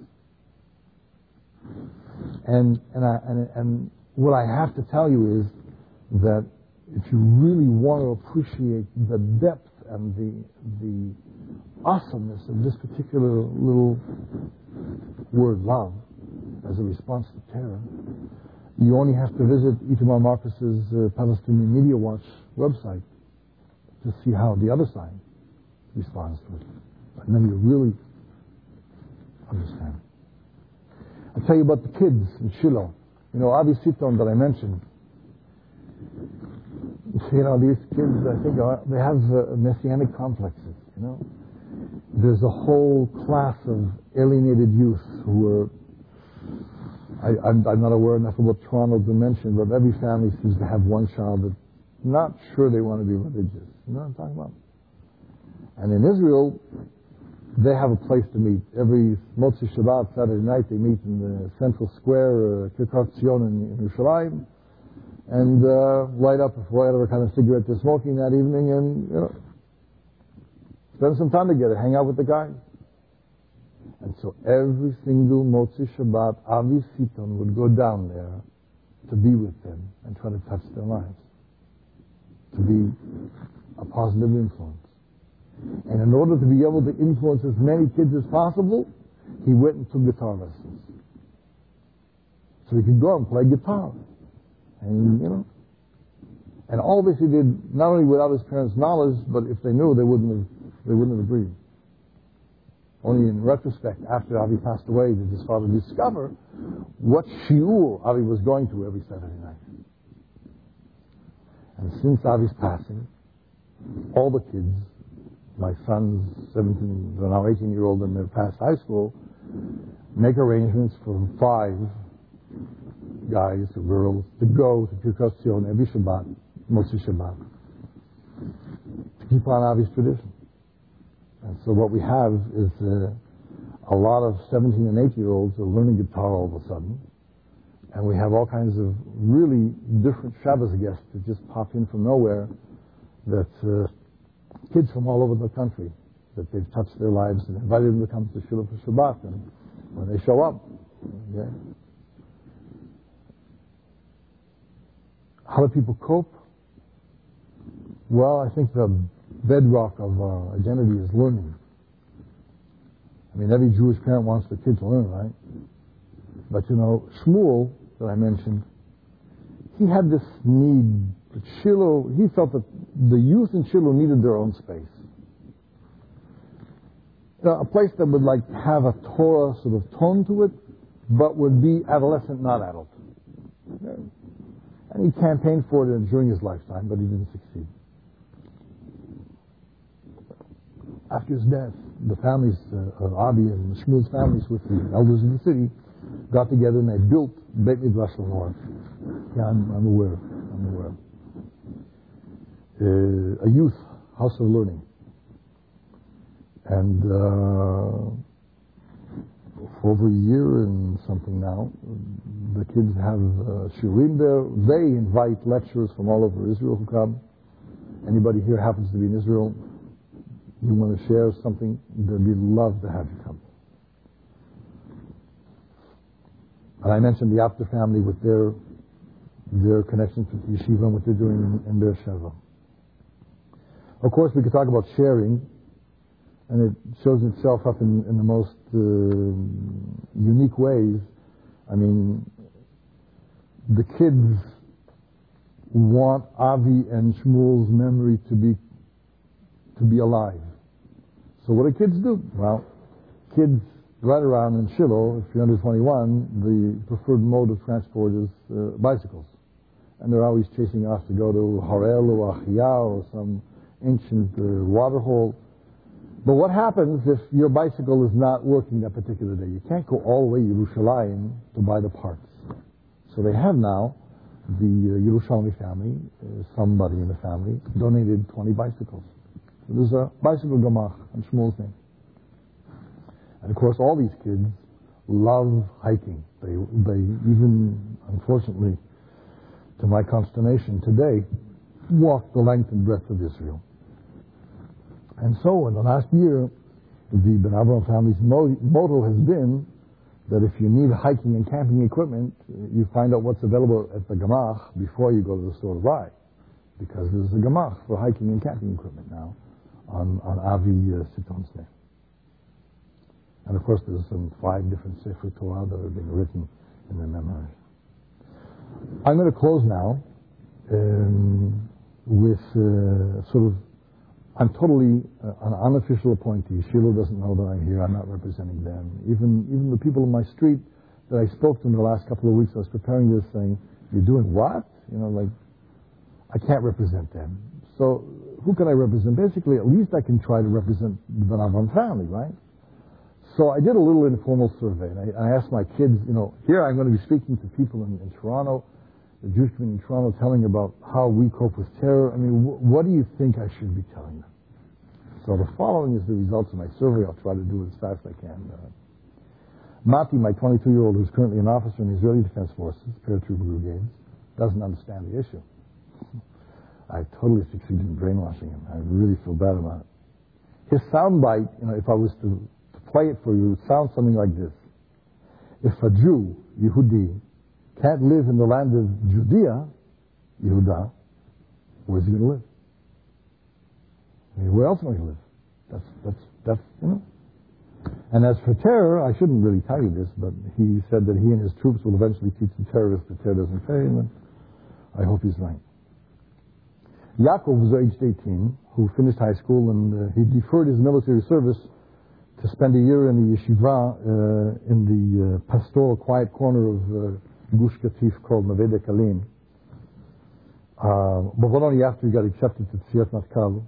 And what I have to tell you is that if you really want to appreciate the depth and the awesomeness of this particular little word, love, as a response to terror, you only have to visit Itamar Marcus's Palestinian Media Watch website to see how the other side responds to it. And then you really understand. I'll tell you about the kids in Shiloh. You know, Avi Siton that I mentioned. You know, these kids, I think, they have messianic complexes, you know. There's a whole class of alienated youth who are, I'm not aware enough of what Toronto mentioned, but every family seems to have one child that's not sure they want to be religious. You know what I'm talking about? And in Israel, they have a place to meet. Every Motzi Shabbat, Saturday night, they meet in the central square, Kirkat Zion in Yerushalayim, and light up whatever kind of cigarette they're smoking that evening, and, you know, spend some time together, hang out with the guys. And so every single Motzi Shabbat, Avi Siton would go down there to be with them and try to touch their lives, to be a positive influence. And in order to be able to influence as many kids as possible, he went and took guitar lessons. So he could go and play guitar. And, you know, and all this he did not only without his parents' knowledge, but if they knew, they wouldn't have agreed. Only in retrospect, after Avi passed away, did his father discover what shiur Avi was going to every Saturday night. And since Avi's passing, all the kids, my sons, 17, they're now 18-year-old and they're past high school, make arrangements for 5 guys or girls to go to Kirkat Zion every Shabbat, Motzi Shabbat, to keep on Avi's tradition. And so what we have is a lot of 17 and 8-year-olds are learning guitar all of a sudden. And we have all kinds of really different Shabbos guests that just pop in from nowhere, that kids from all over the country, that they've touched their lives and invited them to come to Shiloh for Shabbat. And when they show up, okay. How do people cope? Well, I think the bedrock of our identity is learning. I mean, every Jewish parent wants their kid to learn, right? But you know, Shmuel, that I mentioned, he had this need that Shiloh, he felt that the youth in Shiloh needed their own space. You know, a place that would have a Torah sort of tone to it, but would be adolescent, not adult. And he campaigned for it during his lifetime, but he didn't succeed. After his death, the families, Avi and Shmuel's families with the elders in the city, got together and they built Beit Midrash Lenore. Yeah, I'm aware. A youth house of learning. And for over a year and something now, the kids have shiurim there. They invite lecturers from all over Israel who come. Anybody here happens to be in Israel, you want to share something, they'd love to have you come. And I mentioned the Apter family with their connections with the yeshiva and what they're doing in Beersheba. Of course, we could talk about sharing, and it shows itself up in the most unique ways. I mean, the kids want Avi and Shmuel's memory to be alive. So what do kids do? Well, kids right around in Shiloh, if you're under 21, the preferred mode of transport is bicycles. And they're always chasing off to go to Harel or Achia or some ancient waterhole. But what happens if your bicycle is not working that particular day? You can't go all the way to Yerushalayim to buy the parts. So they have now, the Yerushalmi family, somebody in the family, donated 20 bicycles. So there's a bicycle gamach on Shmuel's name. And of course all these kids love hiking. They even, unfortunately, to my consternation today, walk the length and breadth of Israel. And so in the last year, the Ben Avraham family's motto has been that if you need hiking and camping equipment, you find out what's available at the Gamach before you go to the store to buy. Because there's a Gamach for hiking and camping equipment now on Avi Siton's name. And of course there's some 5 different Sefer Torah that are being written in their memory. I'm going to close now with I'm totally an unofficial appointee. Shiloh doesn't know that I'm here. I'm not representing them. Even the people in my street that I spoke to in the last couple of weeks, I was preparing this saying, "You're doing what?" I can't represent them. So who can I represent? Basically, at least I can try to represent the Ben Avraham family, right? So I did a little informal survey. And I asked my kids, here I'm going to be speaking to people in Toronto, the Jewish community in Toronto, telling about how we cope with terror. I mean, what do you think I should be telling them? So the following is the results of my survey. I'll try to do it as fast as I can. Mati, my 22-year-old, who's currently an officer in the Israeli Defense Forces, paratrooper brigades, doesn't understand the issue. I totally succeeded in brainwashing him. I really feel bad about it. His soundbite, if I was to play it for you, it sounds something like this. If a Jew, Yehudi, can't live in the land of Judea, Yehuda, where's he going to live? I mean, where else am I going to live? That's. And as for terror, I shouldn't really tell you this, but he said that he and his troops will eventually teach the terrorists that terror doesn't pay, and I hope he's right. Yaakov was aged 18, who finished high school, and he deferred his military service to spend a year in the yeshiva in the pastoral quiet corner of Gush Katif called Neve Dekalim. But not only after he got accepted to Tziyat Matkal,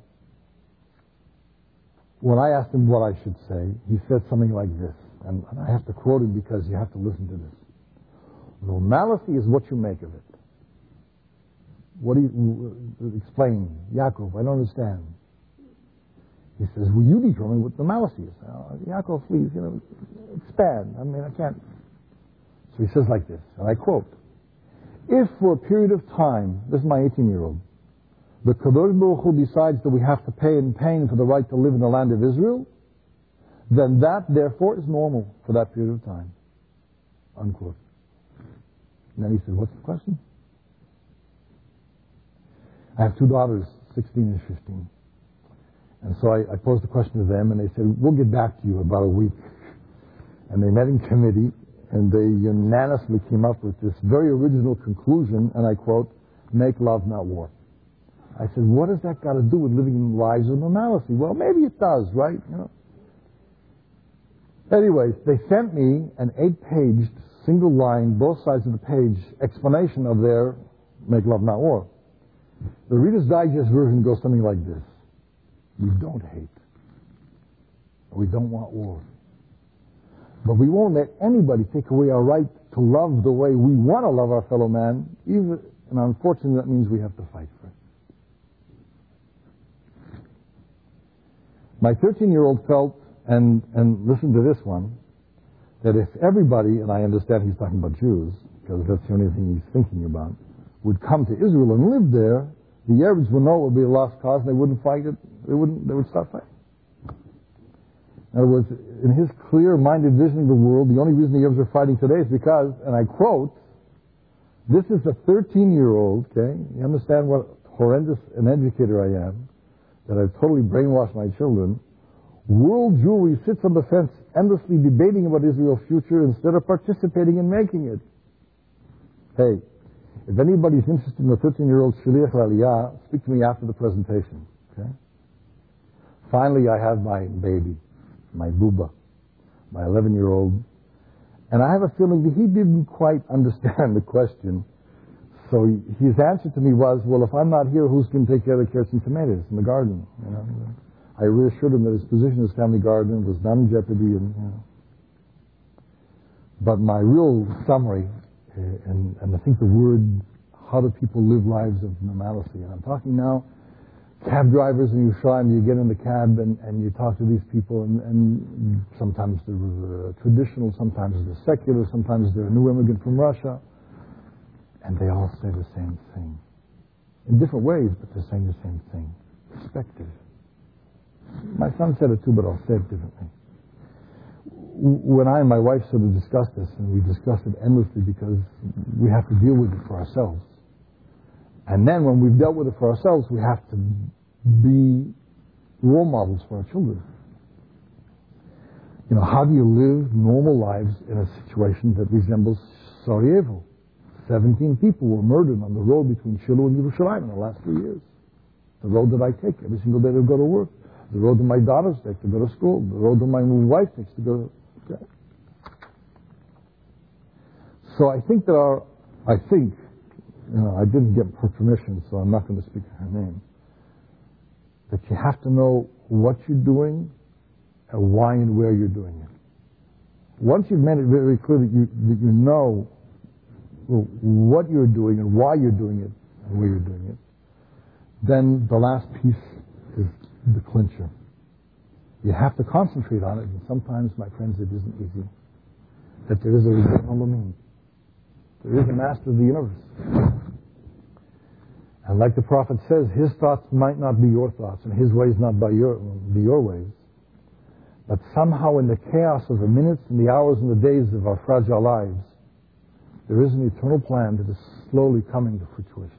when I asked him what I should say, he said something like this, and I have to quote him because you have to listen to this. Normality is what you make of it. What do you explain? Yaakov, I don't understand. He says, will you determine what normality is? Yaakov, please, expand. I mean, I can't. So he says like this, and I quote, if for a period of time, this is my 18-year-old, the Kadosh Baruch Hu decides that we have to pay in pain for the right to live in the land of Israel, then that, therefore, is normal for that period of time. Unquote. And then he said, what's the question? I have 2 daughters, 16 and 15. And so I posed the question to them, and they said, we'll get back to you in about a week. And they met in committee, and they unanimously came up with this very original conclusion, and I quote, make love, not war. I said, what has that got to do with living lives of normalcy? Well, maybe it does, right? Anyways, they sent me an 8-page single line, both sides of the page, explanation of their Make Love Not War. The Reader's Digest version goes something like this. We don't hate. We don't want war. But we won't let anybody take away our right to love the way we want to love our fellow man, even, and unfortunately that means we have to fight for it. My 13-year-old felt, and listen to this one, that if everybody, and I understand he's talking about Jews, because that's the only thing he's thinking about, would come to Israel and live there, the Arabs would know it would be a lost cause and they wouldn't fight it, they would stop fighting. In other words, in his clear-minded vision of the world, the only reason the Arabs are fighting today is because, and I quote, this is a 13-year-old, okay? You understand what horrendous an educator I am, that I've totally brainwashed my children. World Jewry sits on the fence endlessly debating about Israel's future instead of participating in making it. Hey, if anybody's interested in the 13-year-old Shliach Aliyah, speak to me after the presentation, okay? Finally, I have my baby, my booba, my 11-year-old, and I have a feeling that he didn't quite understand the question. So his answer to me was, well, if I'm not here, who's going to take care of the carrots and tomatoes in the garden? You know? I reassured him that his position as family gardener was not in jeopardy. And, you know. But my real summary, and I think the word, how do people live lives of normalcy? And I'm talking now, cab drivers in Yerushalayim, you get in the cab and you talk to these people, and sometimes they're traditional, sometimes they're secular, sometimes they're a new immigrant from Russia, and they all say the same thing. In different ways, but they're saying the same thing. Perspective. My son said it too, but I'll say it differently. When I and my wife sort of discussed this, and we discussed it endlessly because we have to deal with it for ourselves. And then when we've dealt with it for ourselves, we have to be role models for our children. You know, how do you live normal lives in a situation that resembles Sarajevo? 17 people were murdered on the road between Shiloh and Yerushalayim in the last 3 years. The road that I take every single day to go to work. The road that my daughters take to go to school. The road that my wife takes to go to... Okay. So I think that I didn't get her permission, so I'm not going to speak her name, that you have to know what you're doing and why and where you're doing it. Once you've made it very clear that you know what you're doing and why you're doing it and where you're doing it, then the last piece is the clincher. You have to concentrate on it, and sometimes, my friends, it isn't easy. That there is a Rebbeinu Olamim. There is a master of the universe. And like the prophet says, his thoughts might not be your thoughts, and his ways not be your ways. But somehow in the chaos of the minutes and the hours and the days of our fragile lives, there is an eternal plan that is slowly coming to fruition.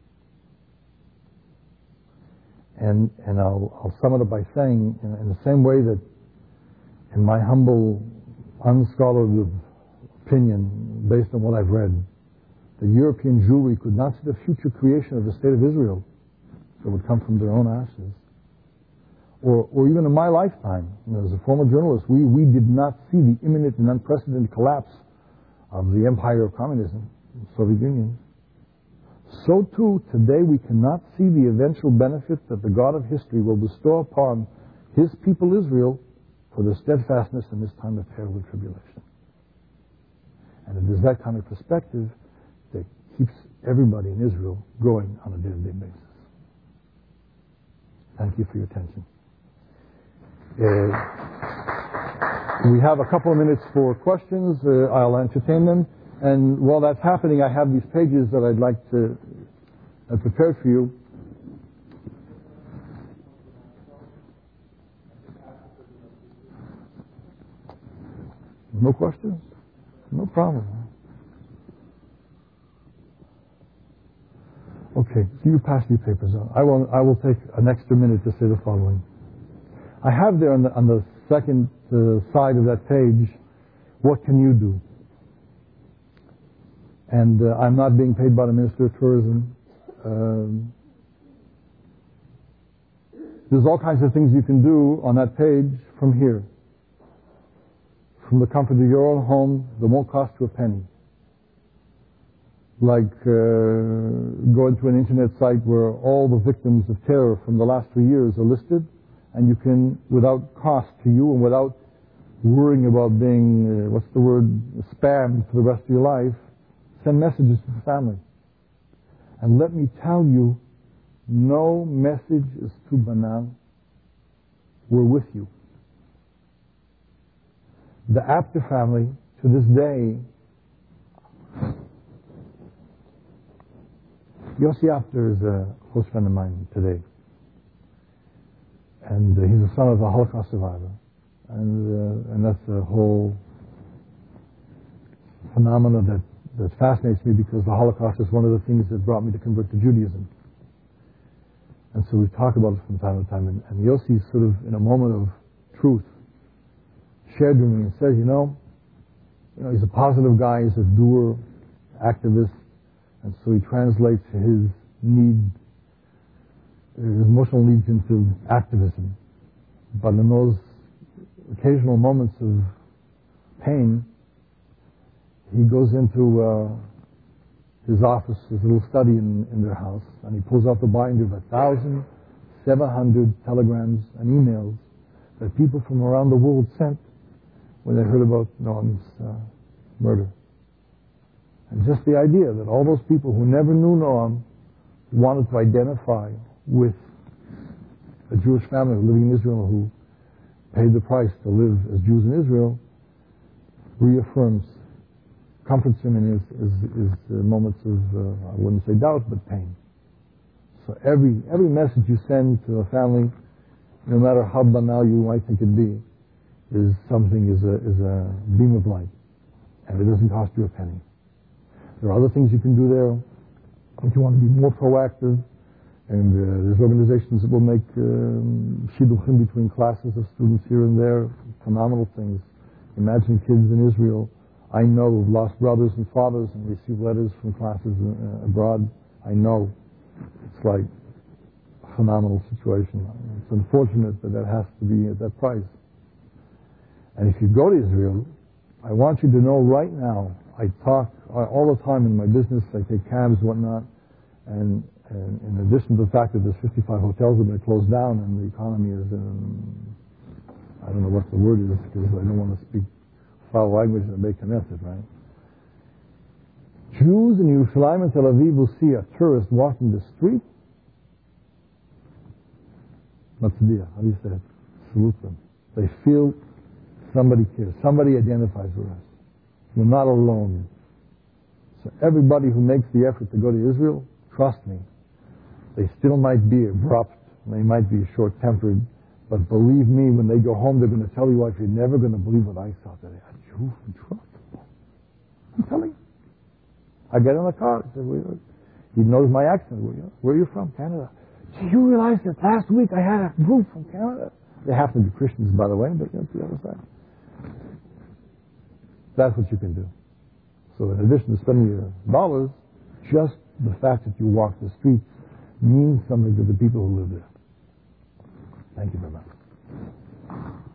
And I'll sum it up by saying, in the same way that, in my humble, unscholarly opinion, based on what I've read, the European Jewry could not see the future creation of the state of Israel that would come from their own ashes. Or even in my lifetime, as a former journalist, we did not see the imminent and unprecedented collapse of the empire of communism, the Soviet Union. So too, today we cannot see the eventual benefit that the God of history will bestow upon His people Israel for their steadfastness in this time of peril and tribulation. And it is that kind of perspective that keeps everybody in Israel growing on a day-to-day basis. Thank you for your attention. We have a couple of minutes for questions. I'll entertain them. And while that's happening, I have these pages that I'd like to prepare for you. No questions? No problem. Okay, so you pass your papers on. I will take an extra minute to say the following. I have there on the second side of that page, what can you do? And I'm not being paid by the Minister of Tourism. There's all kinds of things you can do on that page from here. from the comfort of your own home that won't cost you a penny. Like going to an internet site where all the victims of terror from the last 3 years are listed, and you can, without cost to you and without worrying about being, spammed for the rest of your life, send messages to the family. And let me tell you, no message is too banal. We're with you. The Apter family, to this day, Yossi Apter is a close friend of mine today. And he's the son of a Holocaust survivor. And that's a whole phenomena that fascinates me, because the Holocaust is one of the things that brought me to convert to Judaism. And so we talk about it from time to time. And Yossi's sort of in a moment of truth shared with me and says, he's a positive guy, he's a doer, activist, and so he translates his emotional needs into activism. But in those occasional moments of pain, he goes into his office, his little study in their house, and he pulls out the binder of 1,700 telegrams and emails that people from around the world sent when they heard about Noam's murder. And just the idea that all those people who never knew Noam wanted to identify with a Jewish family living in Israel who paid the price to live as Jews in Israel reaffirms, comforts him in his moments of, I wouldn't say doubt, but pain. So every message you send to a family, no matter how banal you might think it be, is a beam of light. And it doesn't cost you a penny. There are other things you can do there. If you want to be more proactive, and there's organizations that will make shidduchim between classes of students here and there, phenomenal things. Imagine kids in Israel, I know, who've lost brothers and fathers and receive letters from classes abroad. I know. It's like a phenomenal situation. It's unfortunate that has to be at that price. And if you go to Israel, I want you to know right now, I talk all the time in my business, I take cabs and whatnot, and in addition to the fact that there's 55 hotels that have been closed down and the economy is, I don't know what the word is, because I don't want to speak foul language and make connected, right? Jews in Yerushalayim and Tel Aviv will see a tourist walking the street. Matzdiah, how do you say it? Salute them. They feel somebody cares. Somebody identifies with us. We're not alone. So everybody who makes the effort to go to Israel, trust me, they still might be abrupt, they might be short-tempered, but believe me, when they go home, they're going to tell you, you're never going to believe what I saw today. A Jew from Toronto. I'm telling you. I get in the car. He knows my accent. Where are you from? Canada. Do you realize that last week I had a group from Canada? They have to be Christians, by the way, but that's the other side. That's what you can do. So in addition to spending your dollars, just the fact that you walk the streets means something to the people who live there. Thank you very much.